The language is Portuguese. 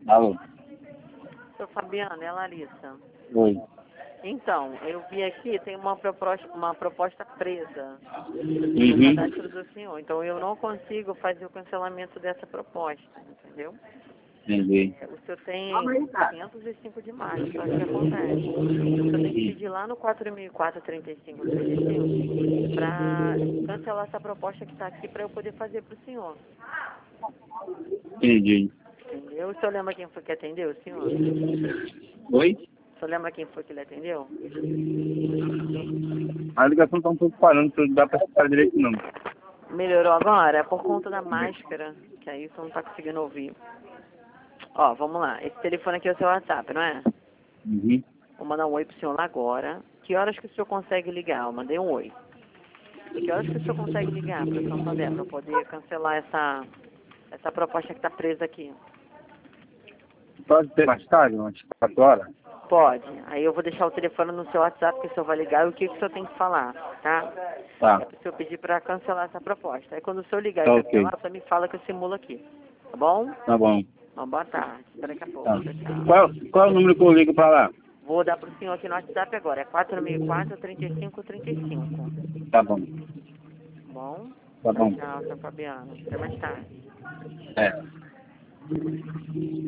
Alô? Sou Fabiana, é Larissa. Oi. Então, eu vi aqui, tem uma proposta presa no Uhum. cadastro do senhor. Então, eu não consigo fazer o cancelamento dessa proposta, entendeu? Entendi. O senhor tem 505 de março, o que acontece? O senhor tem que pedir lá no 4004-3535 para cancelar essa proposta que está aqui para eu poder fazer para o senhor. Entendi. Entendeu? O senhor lembra quem foi que atendeu, senhor? Oi? O senhor lembra quem foi que ele atendeu? A ligação tá um pouco parando, não dá pra escutar direito não. Melhorou agora? É por conta da máscara, que aí você não tá conseguindo ouvir. Ó, vamos lá. Esse telefone aqui é o seu WhatsApp, não é? Uhum. Vou mandar um oi pro senhor lá agora. Que horas que o senhor consegue ligar? Eu mandei um oi. E que horas que o senhor consegue ligar para o Santander para poder cancelar essa proposta que tá presa aqui? Pode ter mais tarde, umas 4 horas? Pode. Aí eu vou deixar o telefone no seu WhatsApp que o senhor vai ligar e o que o senhor tem que falar, tá? Tá. É pro senhor pedir para cancelar essa proposta. Aí quando o senhor ligar Tá e ok. cancelar, você me fala que eu simulo aqui. Tá bom? Tá bom. Uma boa tarde. Até daqui a pouco. Tá. Tchau, tchau. Qual é o número que eu ligo pra lá? Vou dar pro senhor aqui no WhatsApp agora. É 4004-3535. Tá bom. Bom? Tá Tchau, bom. tchau, seu Fabiano. Até mais tarde. É.